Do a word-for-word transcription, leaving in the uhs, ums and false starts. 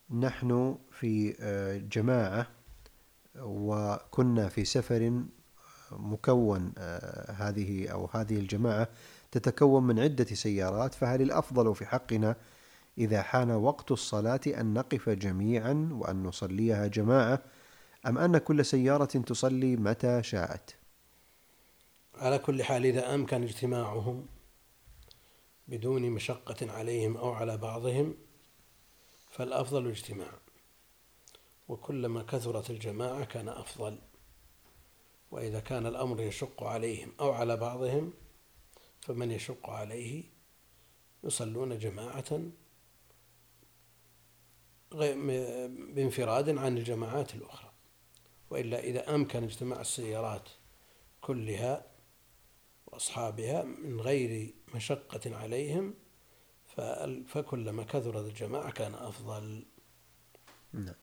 نحن في جماعة وكنا في سفر مكون هذه أو هذه الجماعة تتكون من عدة سيارات، فهل الأفضل في حقنا إذا حان وقت الصلاة أن نقف جميعا وأن نصليها جماعة، أم أن كل سيارة تصلي متى شاءت؟ على كل حال إذا أمكن اجتماعهم بدون مشقة عليهم أو على بعضهم فالأفضل الاجتماع، وكلما كثرت الجماعة كان أفضل. وإذا كان الأمر يشق عليهم أو على بعضهم فمن يشق عليه يصلون جماعة بانفراد عن الجماعات الأخرى. وإلا إذا أمكن اجتماع السيارات كلها وأصحابها من غير مشقة عليهم فكلما كثرت الجماعة كان أفضل.